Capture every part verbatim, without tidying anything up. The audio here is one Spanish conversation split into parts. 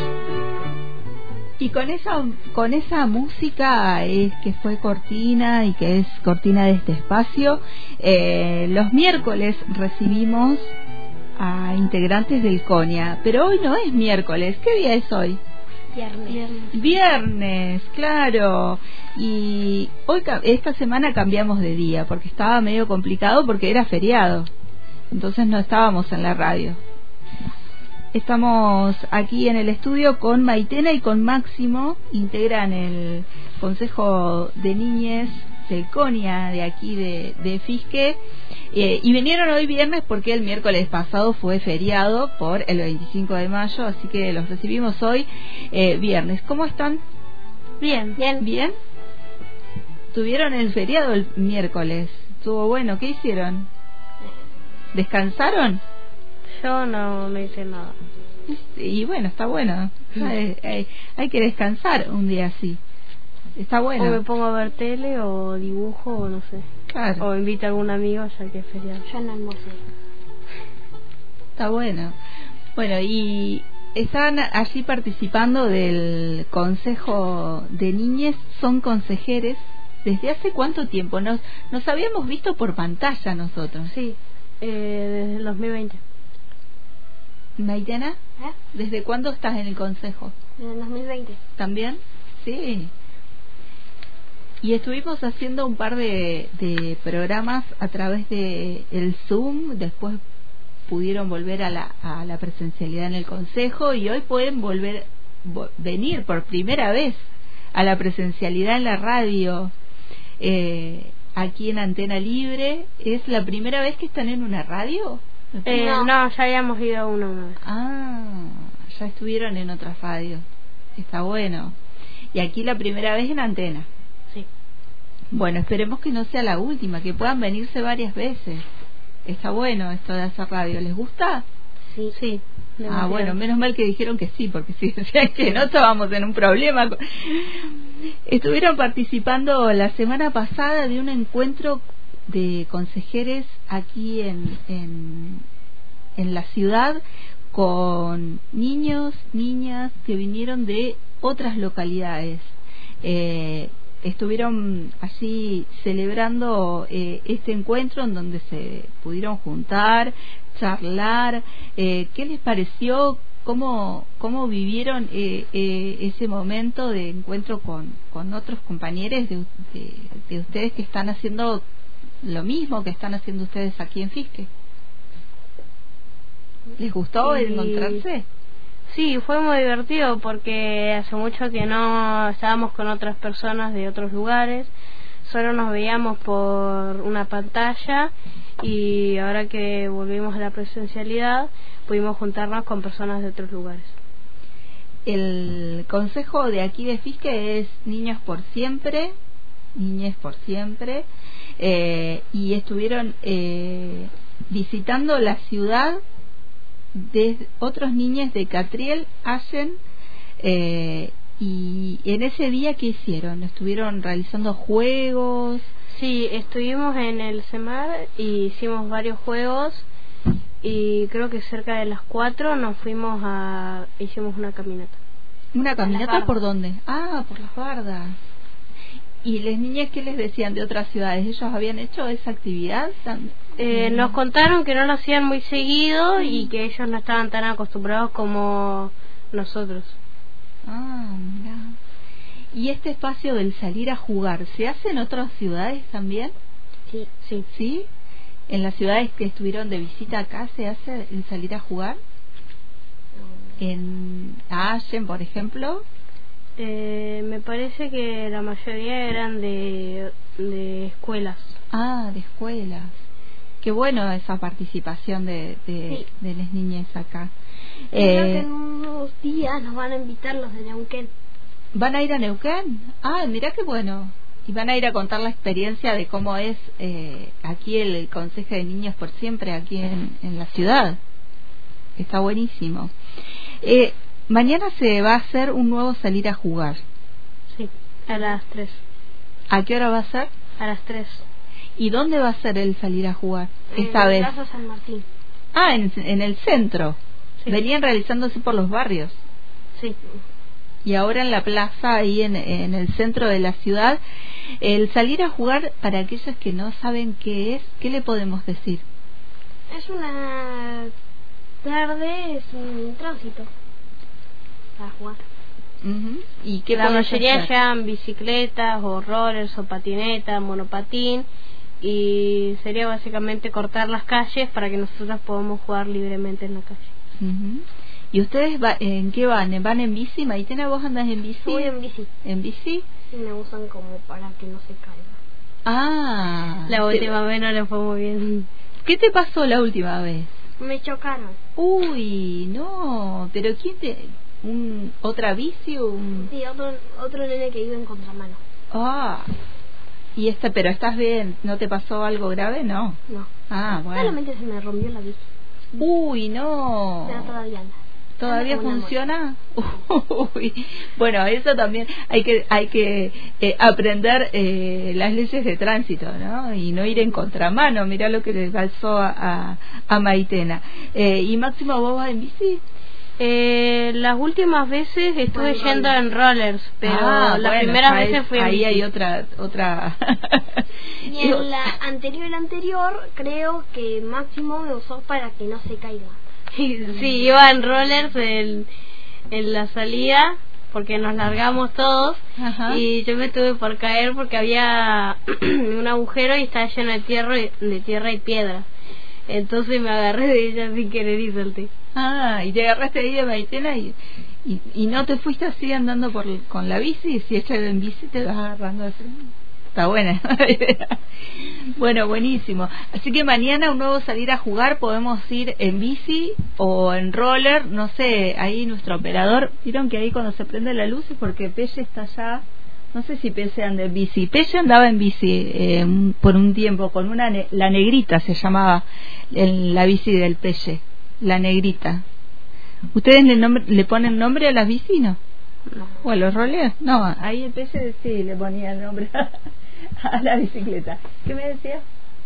Y con esa con esa música es que fue cortina y que es cortina de este espacio, eh, los miércoles recibimos a integrantes del CONIA, pero hoy no es miércoles. ¿Qué día es hoy? Viernes. Viernes, claro. Y hoy esta semana cambiamos de día porque estaba medio complicado porque era feriado, entonces no estábamos en la radio. Estamos aquí en el estudio con Maitena y con Máximo, integran el Consejo de Niñez del CONIA de aquí de, de Fisque, eh, y vinieron hoy viernes porque el miércoles pasado fue feriado por el veinticinco de mayo, así que los recibimos hoy eh, viernes. ¿Cómo están? Bien. Bien. ¿Bien? ¿Tuvieron el feriado el miércoles? ¿Estuvo bueno? ¿Qué hicieron? ¿Descansaron? Yo no, no hice nada. Y bueno, está bueno. Hay, hay, hay que descansar un día así. Está bueno. O me pongo a ver tele o dibujo o no sé. Claro. O invito a algún amigo ya que es feriado. Yo no almorcé. Está bueno. Bueno, y están allí participando del Consejo de Niñez. Son consejeres. ¿Desde hace cuánto tiempo? Nos, nos habíamos visto por pantalla nosotros. Sí, eh, desde el dos mil veinte. Maitena, ¿Eh? ¿desde cuándo estás en el consejo? En el dos mil veinte. ¿También? Sí. Y estuvimos haciendo un par de, de programas a través de el Zoom, después pudieron volver a la, a la presencialidad en el consejo y hoy pueden volver vo, venir por primera vez a la presencialidad en la radio, eh, aquí en Antena Libre. ¿Es la primera vez que están en una radio? Eh, no. no, ya habíamos ido a una una vez. Ah, ya estuvieron en otras radios. Está bueno. Y aquí la primera vez en Antena. Sí. Bueno, esperemos que no sea la última, que puedan venirse varias veces. Está bueno esto de hacer radio. ¿Les gusta? Sí. Sí. Ah, bueno, menos mal que dijeron que sí, porque si decían que no estábamos en un problema. Estuvieron participando la semana pasada de un encuentro de consejeres aquí en, en, en la ciudad con niños, niñas que vinieron de otras localidades. Eh, estuvieron allí celebrando eh, este encuentro en donde se pudieron juntar, charlar. Eh, ¿Qué les pareció? ¿Cómo, cómo vivieron eh, eh, ese momento de encuentro con, con otros compañeros de, de, de ustedes que están haciendo lo mismo que están haciendo ustedes aquí en Fisque? ¿Les gustó sí. encontrarse? Sí, fue muy divertido porque hace mucho que no estábamos con otras personas de otros lugares, solo nos veíamos por una pantalla y ahora que volvimos a la presencialidad pudimos juntarnos con personas de otros lugares. El consejo de aquí de Fisque es Niños por Siempre, Niñez por Siempre, eh, y estuvieron eh, visitando la ciudad de otros niños de Catriel, Allen, eh, y en ese día ¿qué hicieron? ¿Estuvieron realizando juegos? Sí, estuvimos en el CEMAR y hicimos varios juegos y creo que cerca de las cuatro nos fuimos a... hicimos una caminata. ¿Una caminata por dónde? Ah, por las bardas. ¿Y las niñas qué les decían de otras ciudades? ¿Ellos habían hecho esa actividad? Eh, nos contaron que no lo hacían muy seguido y que ellos no estaban tan acostumbrados como nosotros. Ah, mira. ¿Y este espacio del salir a jugar se hace en otras ciudades también? Sí, sí. ¿Sí? ¿En las ciudades que estuvieron de visita acá se hace el salir a jugar? ¿En Allen, por ejemplo? Eh, me parece que la mayoría eran de, de escuelas. Ah, de escuelas. Qué bueno esa participación de, de, sí. de las niñas acá. Creo eh, que en unos días nos van a invitar los de Neuquén. ¿Van a ir a Neuquén? Ah, mirá qué bueno. Y van a ir a contar la experiencia de cómo es eh, aquí el, el Consejo de Niños por Siempre, aquí en, en la ciudad. Está buenísimo. Eh, mañana se va a hacer un nuevo salir a jugar. Sí, a las tres. ¿A qué hora va a ser? A las tres. ¿Y dónde va a ser el salir a jugar esta en vez? En Plaza San Martín. Ah, en, en el centro. Sí. Venían realizándose por los barrios. Sí. Y ahora en la plaza, ahí en, en el centro de la ciudad, el salir a jugar, para aquellos que no saben qué es, ¿qué le podemos decir? Es una tarde, es un tránsito para jugar. Uh-huh. ¿Y qué La podés mayoría hacer? llevan bicicletas o rollers o patineta, monopatín, y sería básicamente cortar las calles para que nosotros podamos jugar libremente en la calle. Uh-huh. ¿Y ustedes va, en qué van? ¿Van en bici? Maitena, ¿vos andás en bici? Voy en bici. ¿En bici? Y me usan como para que no se caiga. Ah. La última vez no le fue muy bien. ¿Qué te pasó la última vez? Me chocaron. Uy, no. ¿Pero quién te...? Un, ¿Otra bici o un...? Sí, otro, otro nene que iba en contramano. Ah. ¿Y esta, pero estás bien? ¿No te pasó algo grave? No. No. Ah, bueno. Solamente se me rompió la bici. Uy, no. Pero todavía anda. ¿Todavía Anda como una funciona? Uy. Bueno, eso también hay que hay que eh, aprender eh, las leyes de tránsito, ¿no? Y no ir en contramano. Mirá lo que le pasó a, a, a Maitena. Eh, ¿Y Máximo, vos vas en bici? Eh, las últimas veces estuve Bueno, yendo en rollers, pero Ah, las bueno, primeras ya veces es- fui en ahí bici. hay otra otra Y en la anterior anterior creo que Máximo me usó para que no se caiga. Sí, iba en rollers en, en la salida porque nos largamos todos. Ajá. Y yo me tuve por caer porque había un agujero y estaba lleno de tierra y, de tierra y piedra. Entonces me agarré de ella sin querer y salté. Ah, y te agarraste ahí de Maitena y, y, y no te fuiste así andando por con la bici. Si ella en bici te vas agarrando así. Está buena la idea. Bueno, buenísimo. Así que mañana un nuevo salir a jugar, podemos ir en bici o en roller, no sé, ahí nuestro operador, vieron que ahí cuando se prende la luz es porque Pelle está allá, no sé si Pelle anda en bici. Pelle andaba en bici eh, un- por un tiempo con una, ne- la negrita se llamaba en la bici del Pelle, la negrita. ¿Ustedes le, nombre, le ponen nombre a las bici, no? No. ¿O a los rollers? No, ahí el Pelle sí le ponía el nombre a la bicicleta. ¿Qué me decía?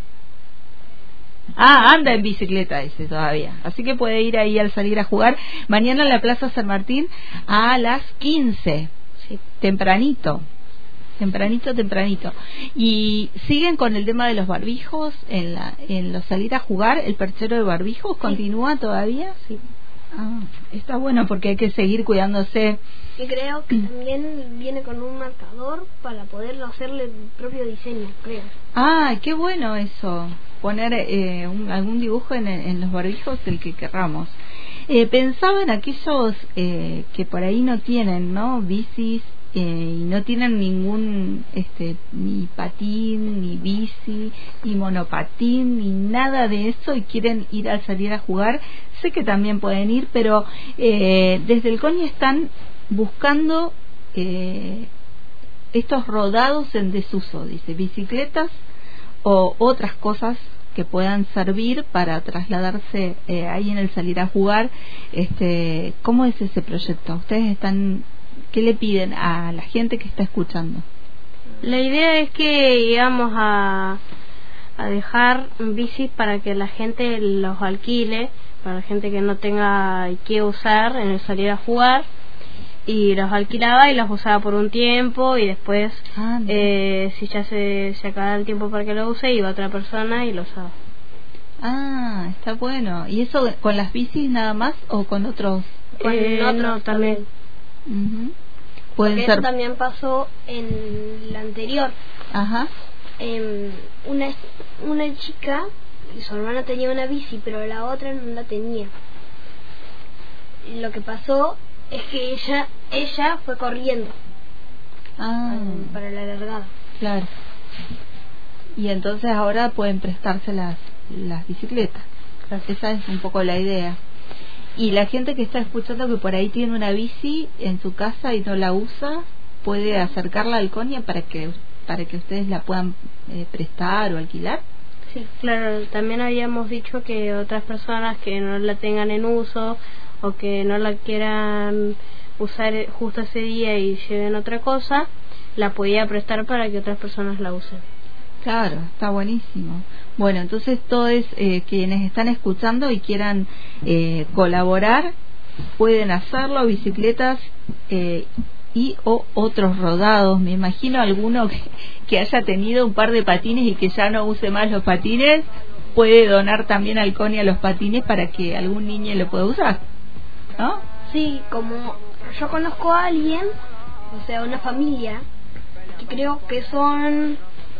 Ah, anda en bicicleta ese todavía. Así que puede ir ahí al salir a jugar. Mañana en la Plaza San Martín a las quince. Sí. Tempranito. Tempranito, tempranito. Y siguen con el tema de los barbijos en la en los salir a jugar. ¿El perchero de barbijos continúa todavía? Sí. Ah, está bueno porque hay que seguir cuidándose. Y creo que también viene con un marcador para poder hacerle el propio diseño, creo. Ah, qué bueno eso. Poner eh, un- algún dibujo en, en los barbijos, el que querramos. Eh, pensaba en aquellos eh, que por ahí no tienen, ¿no? Bicis eh, y no tienen ningún, este, ni patín, ni bici, ni monopatín, ni nada de eso y quieren ir al salir a jugar. Sé que también pueden ir, pero eh, desde el CONI están buscando eh, estos rodados en desuso, dice, bicicletas o otras cosas que puedan servir para trasladarse eh, ahí en el salir a jugar. Este, ¿cómo es ese proyecto? ¿Ustedes están, qué le piden a la gente que está escuchando? La idea es que íbamos a, a dejar bicis para que la gente los alquile, para la gente que no tenga que usar en el salir a jugar, y los alquilaba y los usaba por un tiempo y después Ah, mira. eh, si ya se, se acaba el tiempo para que lo use, iba otra persona y lo usaba. Ah, está bueno. ¿Y eso con las bicis nada más o con otros? Con Eh, otros no, también. Ujú. Pueden Porque ser. eso también pasó en la anterior. Ajá. Em, una, una chica, y su hermana tenía una bici, pero la otra no la tenía. Lo que pasó es que ella ella fue corriendo Ah, em, para la largada. claro. Y entonces ahora pueden prestarse las, las bicicletas. Esa es un poco la idea. Y la gente que está escuchando que por ahí tiene una bici en su casa y no la usa, puede acercarla al CONIA para que para que ustedes la puedan eh, prestar o alquilar. Sí, claro, también habíamos dicho que otras personas que no la tengan en uso o que no la quieran usar justo ese día y lleven otra cosa, la podía prestar para que otras personas la usen. Claro, está buenísimo. Bueno, entonces todos eh, quienes están escuchando y quieran eh, colaborar pueden hacerlo, bicicletas eh, y o otros rodados. Me imagino alguno que, que haya tenido un par de patines y que ya no use más los patines, puede donar también al CONI a los patines para que algún niño lo pueda usar, ¿no? Sí, como yo conozco a alguien, o sea, una familia, que creo que son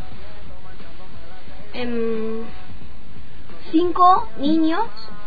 em, cinco niños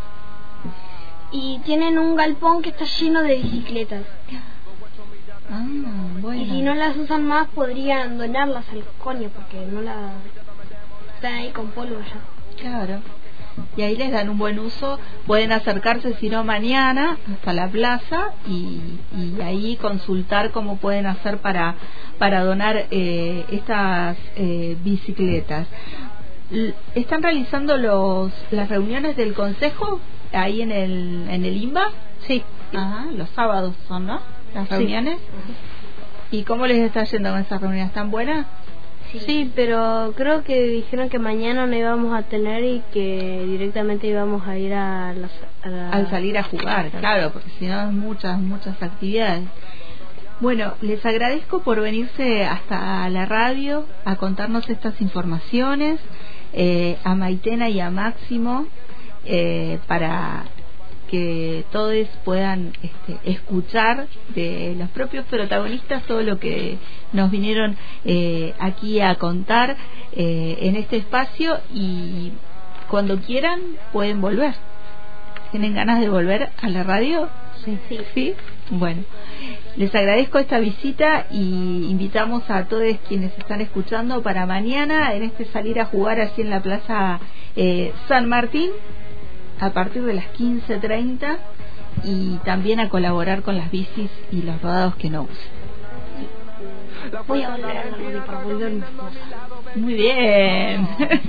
y tienen un galpón que está lleno de bicicletas. Ah, bueno. Y si no las usan más, podrían donarlas al CONI porque no las están ahí con polvo ya. Claro. Y ahí les dan un buen uso. Pueden acercarse, si no mañana, hasta la plaza y, y ahí consultar cómo pueden hacer para para donar eh, estas eh, bicicletas. L- ¿Están realizando los las reuniones del consejo ahí en el en el INBA? Sí. Ajá, los sábados son, ¿no? Las reuniones. Sí. ¿Y cómo les está yendo con esas reuniones? ¿Están buenas? Sí. sí, pero creo que dijeron que mañana no íbamos a tener y que directamente íbamos a ir a las... A la... Al salir a jugar, claro, porque si no, muchas, muchas actividades. Bueno, les agradezco por venirse hasta la radio a contarnos estas informaciones, eh, a Maitena y a Máximo, eh, para que todos puedan este, escuchar de los propios protagonistas todo lo que nos vinieron eh, aquí a contar eh, en este espacio, y cuando quieran pueden volver. ¿Tienen ganas de volver a la radio? Sí. Sí. ¿Sí? Bueno, les agradezco esta visita y invitamos a todos quienes están escuchando para mañana en este salir a jugar así en la Plaza eh, San Martín a partir de las quince treinta, y también a colaborar con las bicis y los rodados que no usen. Voy a volver a la para volver mis cosas. Muy bien.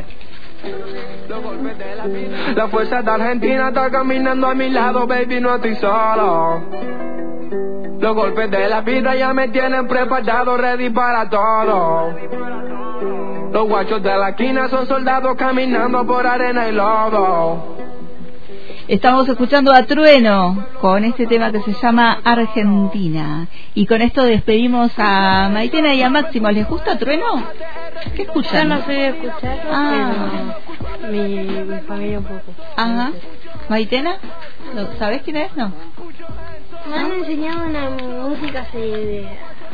La fuerza de Argentina está caminando a mi lado, baby, no estoy solo. Los golpes de la vida ya me tienen preparado, ready para todo. Los guachos de la esquina son soldados caminando por arena y lodo. Estamos escuchando a Trueno con este tema que se llama Argentina. Y con esto despedimos a Maitena y a Máximo. ¿Les gusta Trueno? ¿Qué escuchan? Yo no soy de escucharlo, ah. pero mi, mi familia un poco. Ajá. ¿Maitena? ¿Sabés quién es? No. Me han enseñado una música así de...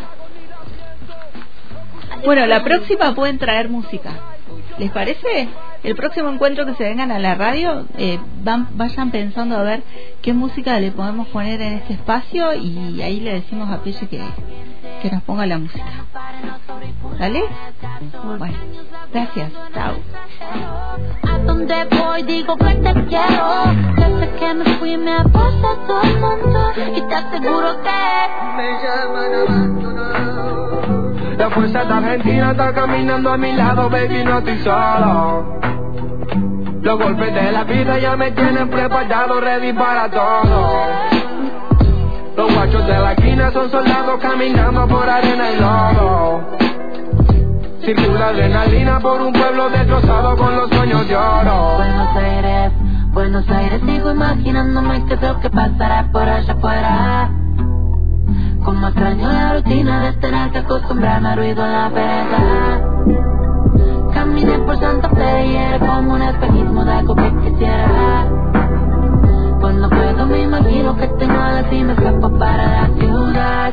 Bueno, la próxima pueden traer música. ¿Les parece? El próximo encuentro que se vengan a la radio, eh, van, vayan pensando a ver qué música le podemos poner en este espacio, y ahí le decimos a Pelle que, que nos ponga la música. ¿Dale? Bueno, gracias. Chao. A donde voy digo que te quiero. Desde que me fui me apoya todo el mundo y te aseguro que me llaman abandonado. La fuerza de Argentina está caminando a mi lado, baby, no estoy solo. Los golpes de la vida ya me tienen preparado, ready para todo. Los guachos de la esquina son soldados caminando por arena y lodo. Circula adrenalina por un pueblo destrozado con los sueños de oro. Buenos Aires, Buenos Aires, sigo imaginándome que es lo que pasará por allá afuera. Como extraño la rutina de tener que acostumbrarme al ruido en la pereza. Caminé por Santa Fe y era como un espejismo de algo que quisiera. Cuando puedo me imagino que tengo alas y me escapo para la ciudad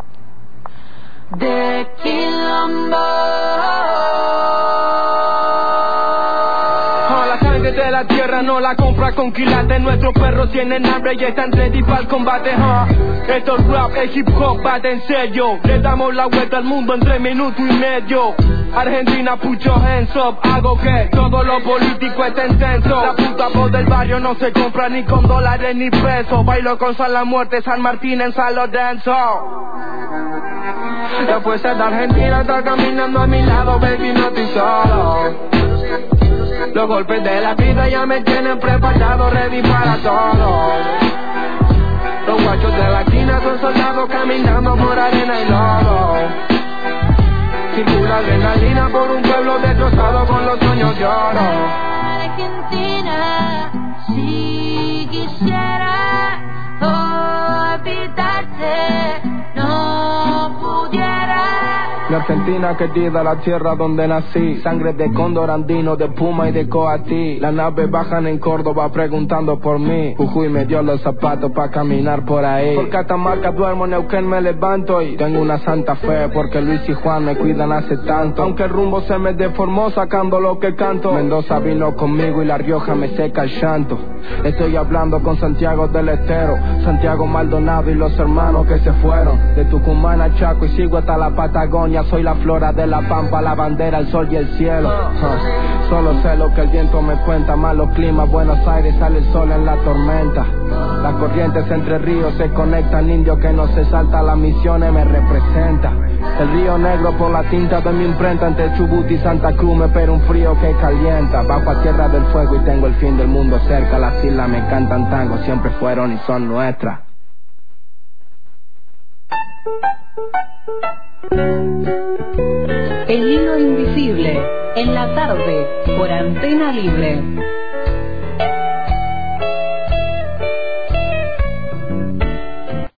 de Quilombo. De la tierra no la compra con quilates. Nuestros perros tienen hambre y están ready para el combate, huh? Esto es rap, es hip hop, bate en serio. Le damos la vuelta al mundo en tres minutos y medio. Argentina, put your hands up. Hago que todo lo político esté intenso. La puta voz del barrio no se compra ni con dólares ni pesos. Bailo con San La Muerte, San Martín en San Lorenzo. La fuerza de Argentina está caminando a mi lado, baby, no estoy solo. Los golpes de la vida ya me tienen preparado, ready para todo. Los guachos de la esquina son soldados caminando por arena y lodo. Circula adrenalina por un pueblo destrozado con los sueños de oro. Argentina, si quisiera, oh. no pudiera. Mi Argentina querida, la tierra donde nací. Sangre de cóndor andino, de puma y de coatí. Las naves bajan en Córdoba preguntando por mí. Jujuy me dio los zapatos pa' caminar por ahí. Por Catamarca duermo, Neuquén me levanto. Y tengo una santa fe porque Luis y Juan me cuidan hace tanto. Aunque el rumbo se me deformó sacando lo que canto. Mendoza vino conmigo y La Rioja me seca el llanto. Estoy hablando con Santiago del Estero, Santiago Maldonado y los hermanos que se fueron. De Tucumán a Chaco y sigo hasta la Patagonia. Soy la flora de la pampa, la bandera, el sol y el cielo. uh, Solo sé lo que el viento me cuenta. Malos climas, Buenos Aires, sale el sol en la tormenta. Las corrientes entre ríos se conectan. Indio que no se salta las misiones me representa. El río Negro por la tinta de mi imprenta. Entre Chubut y Santa Cruz me espera un frío que calienta. Bajo a Tierra del Fuego y tengo el fin del mundo cerca. Las islas me cantan tango, siempre fueron y son nuestras. El hilo invisible, en la tarde, por Antena Libre.